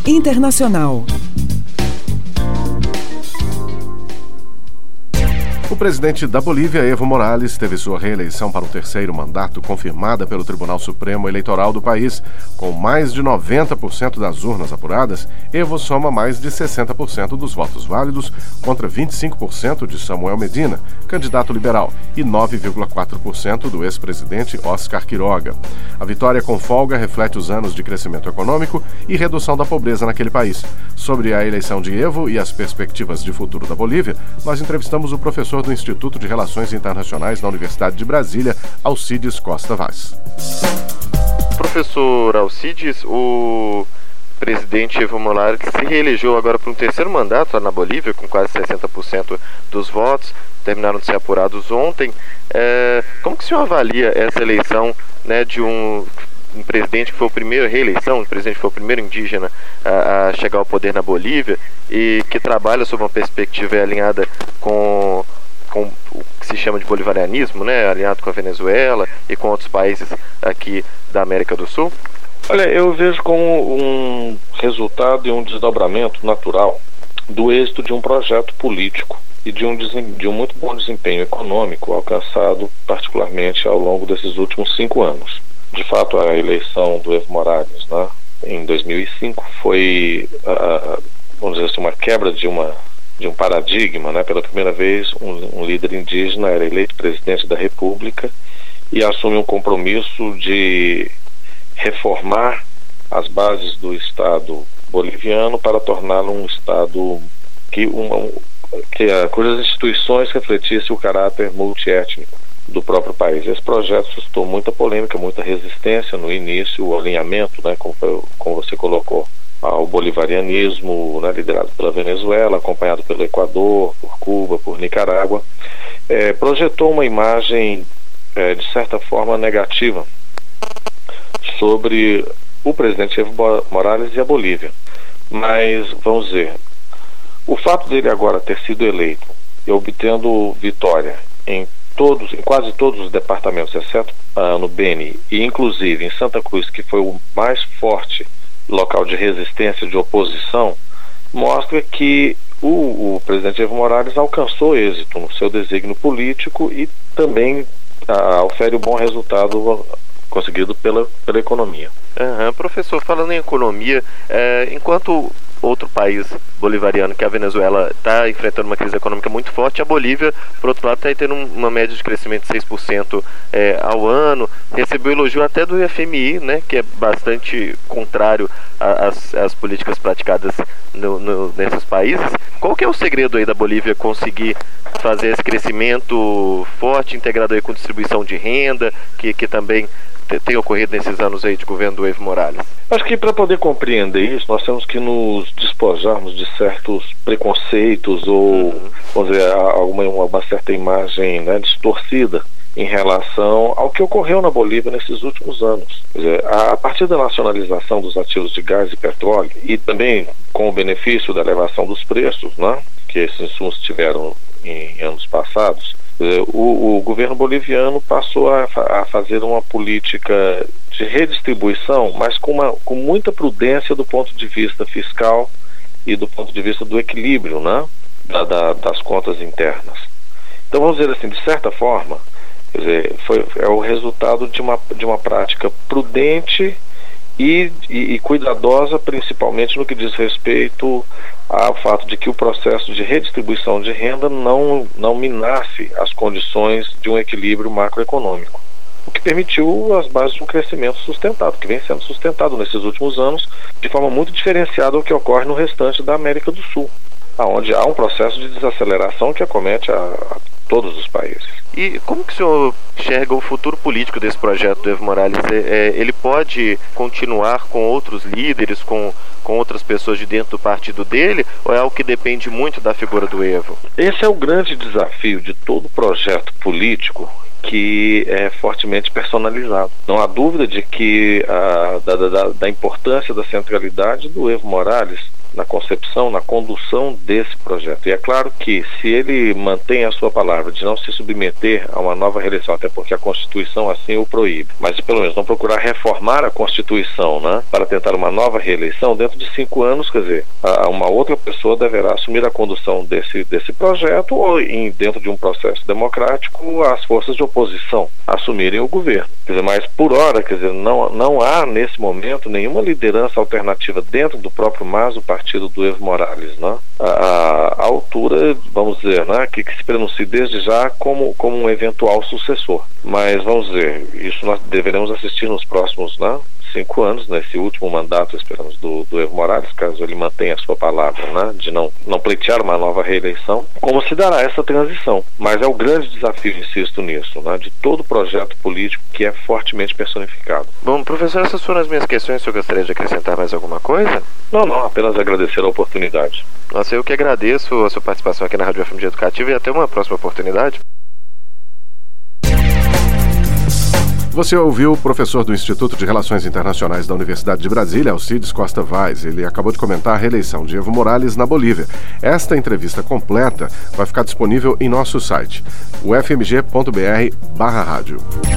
Internacional. O presidente da Bolívia, Evo Morales, teve sua reeleição para o terceiro mandato confirmada pelo Tribunal Supremo Eleitoral do país. Com mais de 90% das urnas apuradas, Evo soma mais de 60% dos votos válidos contra 25% de Samuel Medina, candidato liberal, e 9,4% do ex-presidente Oscar Quiroga. A vitória com folga reflete os anos de crescimento econômico e redução da pobreza naquele país. Sobre a eleição de Evo e as perspectivas de futuro da Bolívia, nós entrevistamos o professor do Instituto de Relações Internacionais da Universidade de Brasília, Alcides Costa Vaz. Professor Alcides, o presidente Evo Morales se reelegeu agora por um terceiro mandato lá na Bolívia, com quase 60% dos votos, terminaram de ser apurados ontem. Como que o senhor avalia essa eleição, né, de um presidente que foi a primeira reeleição, um presidente que foi o primeiro indígena a chegar ao poder na Bolívia e que trabalha sob uma perspectiva alinhada com o que se chama de bolivarianismo, né, alinhado com a Venezuela e com outros países aqui da América do Sul? Olha, eu vejo como um resultado e um desdobramento natural do êxito de um projeto político e de um muito bom desempenho econômico alcançado particularmente ao longo desses últimos 5 anos. De fato, a eleição do Evo Morales, né, em 2005 foi, vamos dizer assim, uma quebra de um paradigma, né? Pela primeira vez um líder indígena era eleito presidente da República e assume um compromisso de reformar as bases do Estado boliviano para torná-lo um Estado cujas instituições refletissem o caráter multiétnico do próprio país. Esse projeto suscitou muita polêmica, muita resistência no início, o alinhamento, né, como você colocou, ao bolivarianismo, né, liderado pela Venezuela, acompanhado pelo Equador, por Cuba, por Nicarágua, projetou uma imagem, de certa forma, negativa sobre o presidente Evo Morales e a Bolívia. Mas, vamos dizer, o fato dele agora ter sido eleito e obtendo vitória em quase todos os departamentos, exceto no Beni e inclusive em Santa Cruz, que foi o mais forte local de resistência, de oposição, mostra que o presidente Evo Morales alcançou êxito no seu desígnio político e também ofere um bom resultado conseguido pela economia. Professor, falando em economia, enquanto outro país bolivariano, que é a Venezuela, está enfrentando uma crise econômica muito forte, a Bolívia, por outro lado, está tendo uma média de crescimento de 6% ao ano, recebeu elogio até do FMI, né, que é bastante contrário às políticas praticadas nesses países. Qual que é o segredo aí da Bolívia conseguir fazer esse crescimento forte, integrado aí com distribuição de renda, que também tem ocorrido nesses anos aí de governo do Evo Morales? Acho que para poder compreender isso, nós temos que nos despojarmos de certos preconceitos ou, vamos dizer, uma certa imagem, né, distorcida em relação ao que ocorreu na Bolívia nesses últimos anos. Quer dizer, a partir da nacionalização dos ativos de gás e petróleo e também com o benefício da elevação dos preços, né, que esses insumos tiveram em anos passados, o governo boliviano passou a fazer uma política de redistribuição, mas com muita prudência do ponto de vista fiscal e do ponto de vista do equilíbrio, né, das contas internas. Então, vamos dizer assim, de certa forma, quer dizer, é o resultado de uma prática prudente e cuidadosa, principalmente no que diz respeito ao fato de que o processo de redistribuição de renda não minasse as condições de um equilíbrio macroeconômico, o que permitiu as bases de um crescimento sustentado, que vem sendo sustentado nesses últimos anos de forma muito diferenciada do que ocorre no restante da América do Sul, onde há um processo de desaceleração que acomete a todos os países. E como que o senhor enxerga o futuro político desse projeto do Evo Morales? Ele pode continuar com outros líderes, com outras pessoas de dentro do partido dele, ou é algo que depende muito da figura do Evo? Esse é o grande desafio de todo projeto político que é fortemente personalizado. Não há dúvida de que da importância da centralidade do Evo Morales na concepção, na condução desse projeto. E é claro que se ele mantém a sua palavra de não se submeter a uma nova reeleição, até porque a Constituição assim o proíbe, mas pelo menos não procurar reformar a Constituição, né, para tentar uma nova reeleição, dentro de 5 anos, quer dizer, uma outra pessoa deverá assumir a condução desse projeto, ou dentro de um processo democrático, as forças de oposição assumirem o governo. Quer dizer, mas por hora, quer dizer, não há nesse momento nenhuma liderança alternativa dentro do próprio MAS, o partido do Evo Morales, né? A altura, vamos dizer, né, que se pronuncie desde já como um eventual sucessor. Mas, vamos dizer, isso nós deveremos assistir nos próximos, né, 5 anos, nesse último mandato, esperamos, do Evo Morales, caso ele mantenha a sua palavra, né, de não pleitear uma nova reeleição, como se dará essa transição. Mas é o grande desafio, insisto nisso, né, de todo projeto político que é fortemente personificado. Bom, professor, essas foram as minhas questões. O senhor gostaria de acrescentar mais alguma coisa? Não, apenas agradecer a oportunidade. Nossa, eu que agradeço a sua participação aqui na Rádio FMG Educativa e até uma próxima oportunidade. Você ouviu o professor do Instituto de Relações Internacionais da Universidade de Brasília, Alcides Costa Vaz. Ele acabou de comentar a reeleição de Evo Morales na Bolívia. Esta entrevista completa vai ficar disponível em nosso site, ufmg.br/rádio.